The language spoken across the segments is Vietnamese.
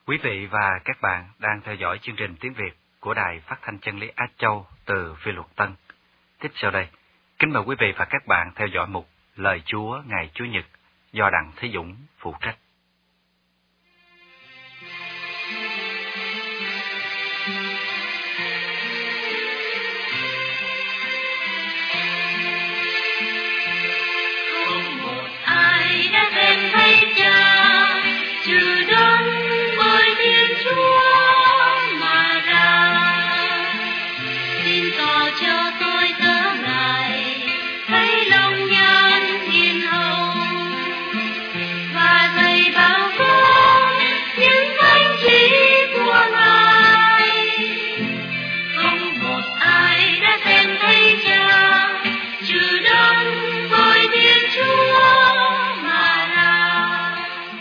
Quý vị và các bạn đang theo dõi chương trình tiếng Việt của Đài Phát thanh Chân lý Á Châu từ Phi Luật Tân. Tiếp sau đây, kính mời quý vị và các bạn theo dõi mục Lời Chúa ngày Chủ nhật do Đặng Thế Dũng phụ trách. Không một ai đã tìm thấy Cha, trừ đấng bởi Thiên Chúa mà ra. Xin tỏ cho tôi tớ Ngài, thấy lòng nhân hiền hậu, và dạy bảo con những thánh chỉ của Ngài. Không một ai đã tìm thấy Cha, trừ đấng bởi Thiên Chúa mà ra.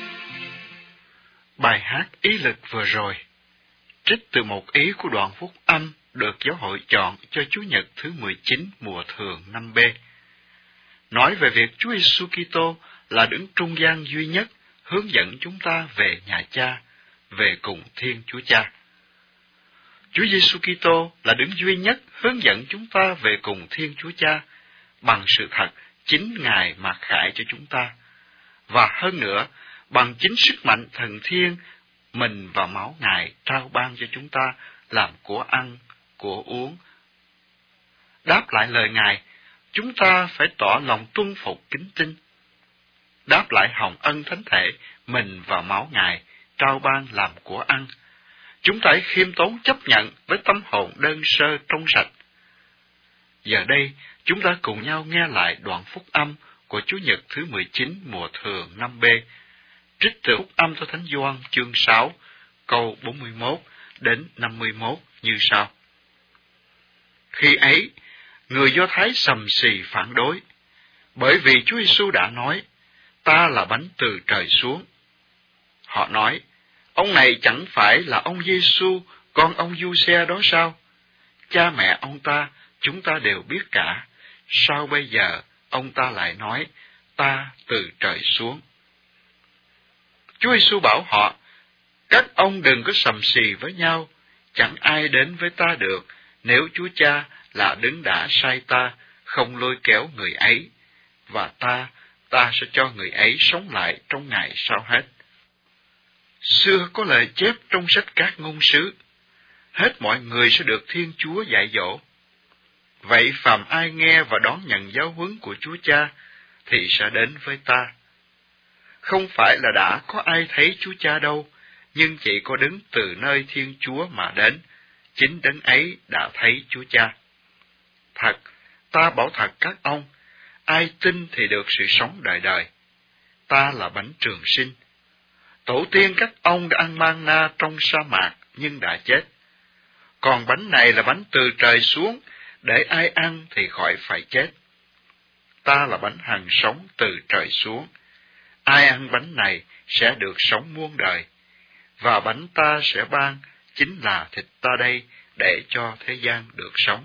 Bài hát ý lực vừa rồi trích từ một ý của đoạn phúc âm được giáo hội chọn cho Chủ nhật thứ 19 mùa thường năm B, nói về việc Chúa Giêsu Kitô là đấng trung gian duy nhất hướng dẫn chúng ta về nhà Cha, về cùng Thiên Chúa Cha. Chúa Giêsu Kitô là đấng duy nhất hướng dẫn chúng ta về cùng Thiên Chúa Cha bằng sự thật chính Ngài mặc khải cho chúng ta, và hơn nữa bằng chính sức mạnh thần thiên mình và máu Ngài trao ban cho chúng ta làm của ăn, của uống. Đáp lại lời Ngài, chúng ta phải tỏ lòng tuân phục kính tin. Đáp lại hồng ân thánh thể mình và máu Ngài trao ban làm của ăn, chúng ta hãy khiêm tốn chấp nhận với tâm hồn đơn sơ trong sạch. Giờ đây, chúng ta cùng nhau nghe lại đoạn phúc âm của Chủ nhật thứ 19 mùa thường năm B, trích từ phúc âm theo Thánh Gioan chương 6, câu 41 đến 51 như sau. Khi ấy, người Do Thái sầm xì phản đối, bởi vì Chúa Giêsu đã nói, ta là bánh từ trời xuống. Họ nói, ông này chẳng phải là ông Giêsu, con ông Giuse đó sao? Cha mẹ ông ta, chúng ta đều biết cả. Sao bây giờ ông ta lại nói, ta từ trời xuống? Chúa Giêsu bảo họ, các ông đừng có sầm xì với nhau, chẳng ai đến với ta được, nếu Chúa Cha là đấng đã sai ta, không lôi kéo người ấy, và ta sẽ cho người ấy sống lại trong ngày sau hết. Xưa có lời chép trong sách các ngôn sứ, hết mọi người sẽ được Thiên Chúa dạy dỗ. Vậy phàm ai nghe và đón nhận giáo huấn của Chúa Cha, thì sẽ đến với ta. Không phải là đã có ai thấy Chúa Cha đâu, nhưng chỉ có đứng từ nơi Thiên Chúa mà đến, chính đấng ấy đã thấy Chúa Cha. Thật, ta bảo thật các ông, ai tin thì được sự sống đời đời. Ta là bánh trường sinh. Tổ tiên các ông đã ăn man-na trong sa mạc, nhưng đã chết. Còn bánh này là bánh từ trời xuống, để ai ăn thì khỏi phải chết. Ta là bánh hằng sống từ trời xuống. Ai ăn bánh này sẽ được sống muôn đời, và bánh ta sẽ ban chính là thịt ta đây, để cho thế gian được sống.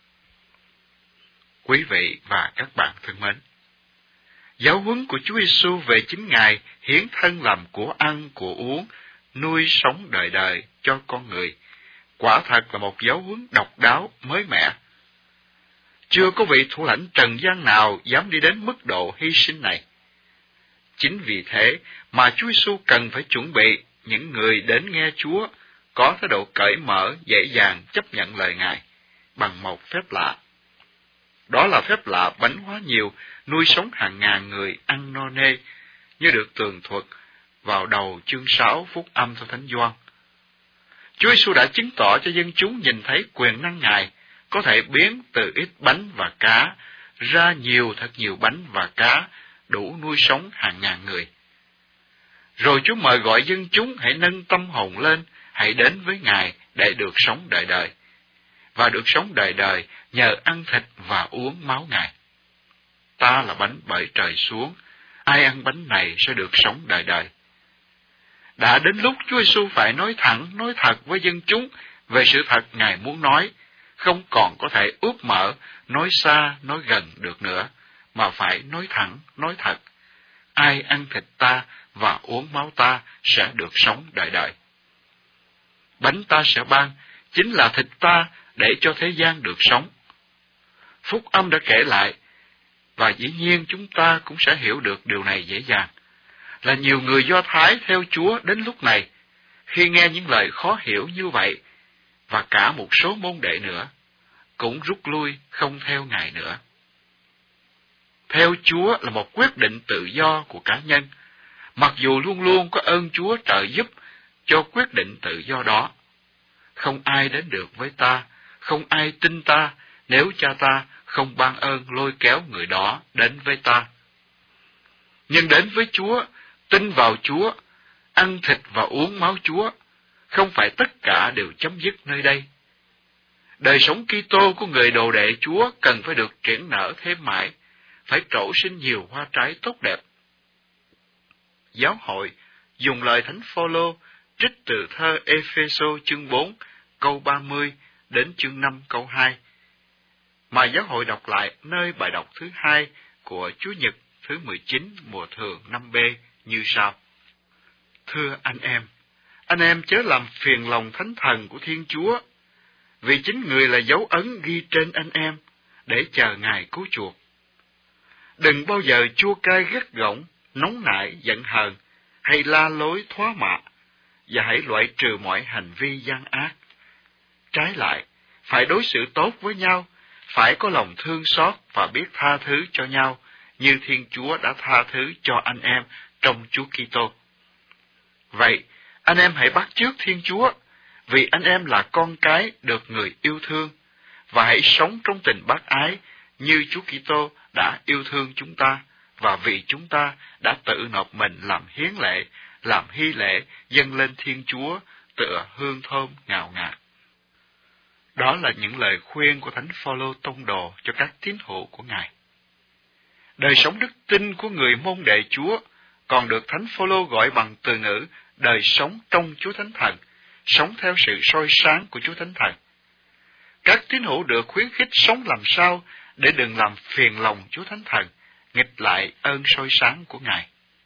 Quý vị và các bạn thân mến, giáo huấn của Chúa Giêsu về chính Ngài hiến thân làm của ăn, của uống, nuôi sống đời đời cho con người, quả thật là một giáo huấn độc đáo, mới mẻ. Chưa có vị thủ lãnh trần gian nào dám đi đến mức độ hy sinh này. Chính vì thế mà Chúa Giêsu cần phải chuẩn bị những người đến nghe Chúa có thái độ cởi mở, dễ dàng chấp nhận lời Ngài bằng một phép lạ. Đó là phép lạ bánh hóa nhiều, nuôi sống hàng ngàn người ăn no nê, như được tường thuật vào đầu chương 6 phúc âm theo Thánh Gioan. Chúa Giêsu đã chứng tỏ cho dân chúng nhìn thấy quyền năng Ngài có thể biến từ ít bánh và cá ra thật nhiều bánh và cá, đủ nuôi sống hàng ngàn người. Rồi Chúa mời gọi dân chúng hãy nâng tâm hồn lên, hãy đến với Ngài để được sống đời đời, và được sống đời đời nhờ ăn thịt và uống máu Ngài. Ta là bánh bởi trời xuống, ai ăn bánh này sẽ được sống đời đời. Đã đến lúc Chúa Giêsu phải nói thẳng, nói thật với dân chúng về sự thật Ngài muốn nói, không còn có thể úp mở, nói xa, nói gần được nữa, mà phải nói thẳng, nói thật. Ai ăn thịt ta và uống máu ta sẽ được sống đời đời. Bánh ta sẽ ban chính là thịt ta để cho thế gian được sống. Phúc âm đã kể lại, và dĩ nhiên chúng ta cũng sẽ hiểu được điều này dễ dàng, là nhiều người Do Thái theo Chúa đến lúc này, khi nghe những lời khó hiểu như vậy, và cả một số môn đệ nữa, cũng rút lui không theo Ngài nữa. Theo Chúa là một quyết định tự do của cá nhân, mặc dù luôn luôn có ơn Chúa trợ giúp cho quyết định tự do đó. Không ai đến được với ta, không ai tin ta, nếu Cha ta không ban ơn lôi kéo người đó đến với ta. Nhưng đến với Chúa, tin vào Chúa, ăn thịt và uống máu Chúa, không phải tất cả đều chấm dứt nơi đây. Đời sống Kitô của người đồ đệ Chúa cần phải được triển nở thêm mãi, phải trổ sinh nhiều hoa trái tốt đẹp. Giáo hội dùng lời Thánh Phaolô trích từ thơ Ê-phê-sô chương 4 câu 30 đến chương 5 câu 2, mà giáo hội đọc lại nơi bài đọc thứ 2 của Chủ nhật thứ 19 mùa thường 5B như sau. Thưa anh em chớ làm phiền lòng Thánh Thần của Thiên Chúa, vì chính Người là dấu ấn ghi trên anh em, để chờ Ngài cứu chuộc. Đừng bao giờ chua cay gắt gỏng, nóng nảy, giận hờn, hay la lối thoá mạ, và hãy loại trừ mọi hành vi gian ác. Trái lại, phải đối xử tốt với nhau, phải có lòng thương xót và biết tha thứ cho nhau, như Thiên Chúa đã tha thứ cho anh em trong Chúa Kitô. Vậy, anh em hãy bắt chước Thiên Chúa, vì anh em là con cái được Người yêu thương, và hãy sống trong tình bác ái như Chúa Kitô đã yêu thương chúng ta, và vì chúng ta đã tự nộp mình làm hiến lễ, làm hy lễ dâng lên Thiên Chúa tựa hương thơm ngào ngạt. Đó là những lời khuyên của Thánh Phaolô tông đồ cho các tín hữu của Ngài. Đời sống đức tin của người môn đệ Chúa còn được Thánh Phaolô gọi bằng từ ngữ đời sống trong Chúa Thánh Thần, sống theo sự soi sáng của Chúa Thánh Thần. Các tín hữu được khuyến khích sống làm sao để đừng làm phiền lòng Chúa Thánh Thần, nghịch lại ơn soi sáng của Ngài.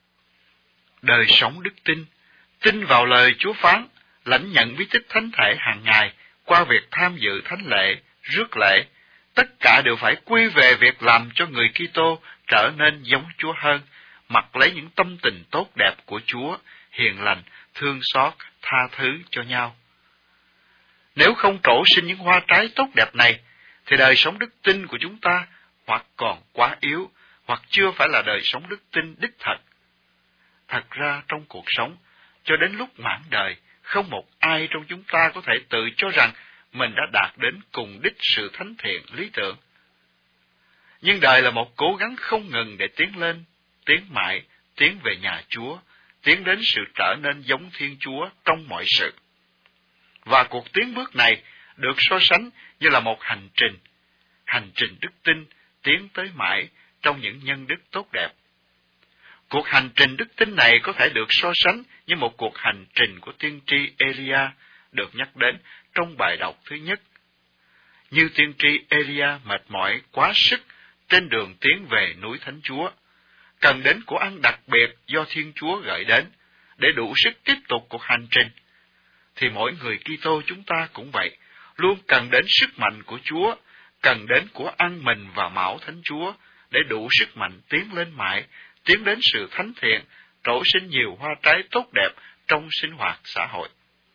Đời sống đức tin, tin vào lời Chúa phán, lãnh nhận bí tích thánh thể hàng ngày qua việc tham dự thánh lễ, rước lễ, tất cả đều phải quy về việc làm cho người Kitô trở nên giống Chúa hơn, mặc lấy những tâm tình tốt đẹp của Chúa, hiền lành, thương xót, tha thứ cho nhau. Nếu không trổ sinh những hoa trái tốt đẹp này, thì đời sống đức tin của chúng ta hoặc còn quá yếu, hoặc chưa phải là đời sống đức tin đích thật. Thật ra trong cuộc sống, cho đến lúc mãn đời, không một ai trong chúng ta có thể tự cho rằng mình đã đạt đến cùng đích sự thánh thiện lý tưởng. Nhưng đời là một cố gắng không ngừng để tiến lên, tiến mãi, tiến về nhà Chúa, tiến đến sự trở nên giống Thiên Chúa trong mọi sự. Và cuộc tiến bước này được so sánh như là một hành trình đức tin tiến tới mãi trong những nhân đức tốt đẹp. Cuộc hành trình đức tin này có thể được so sánh như một cuộc hành trình của tiên tri Elia được nhắc đến trong bài đọc thứ nhất. Như tiên tri Elia mệt mỏi quá sức trên đường tiến về núi Thánh Chúa, cần đến của ăn đặc biệt do Thiên Chúa gợi đến để đủ sức tiếp tục cuộc hành trình, thì mỗi người Kitô chúng ta cũng vậy, luôn cần đến sức mạnh của Chúa, cần đến của ăn mình và máu Thánh Chúa để đủ sức mạnh tiến lên mãi, tiến đến sự thánh thiện, trổ sinh nhiều hoa trái tốt đẹp trong sinh hoạt xã hội.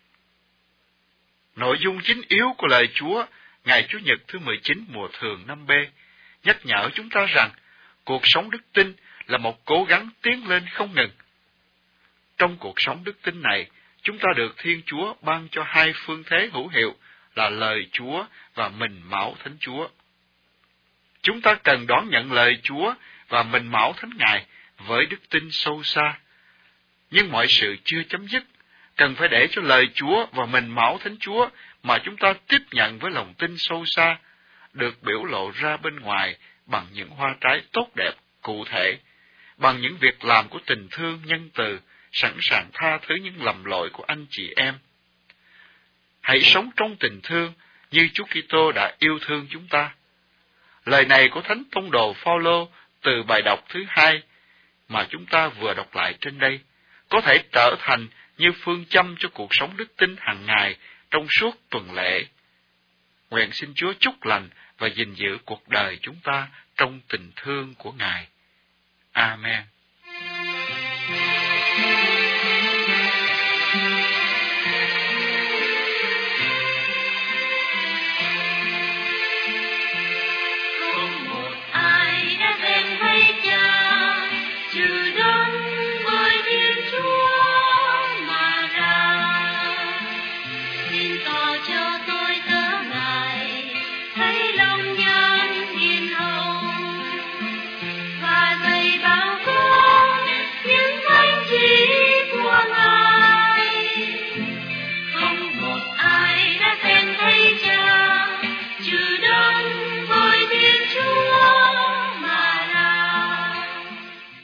Nội dung chính yếu của lời Chúa ngày Chủ nhật thứ 19 mùa thường 5B nhắc nhở chúng ta rằng cuộc sống đức tin là một cố gắng tiến lên không ngừng. Trong cuộc sống đức tin này, chúng ta được Thiên Chúa ban cho hai phương thế hữu hiệu là lời Chúa và mình máu Thánh Chúa. Chúng ta cần đón nhận lời Chúa và mình máu Thánh Ngài với đức tin sâu xa. Nhưng mọi sự chưa chấm dứt, cần phải để cho lời Chúa và mình máu Thánh Chúa mà chúng ta tiếp nhận với lòng tin sâu xa, được biểu lộ ra bên ngoài bằng những hoa trái tốt đẹp, cụ thể, bằng những việc làm của tình thương nhân từ, sẵn sàng tha thứ những lầm lỗi của anh chị em. Hãy sống trong tình thương như Chúa Kitô đã yêu thương chúng ta. Lời này của Thánh Tông đồ Phaolô từ bài đọc thứ 2 mà chúng ta vừa đọc lại trên đây có thể trở thành như phương châm cho cuộc sống đức tin hàng ngày trong suốt tuần lễ. Nguyện xin Chúa chúc lành và gìn giữ cuộc đời chúng ta trong tình thương của Ngài.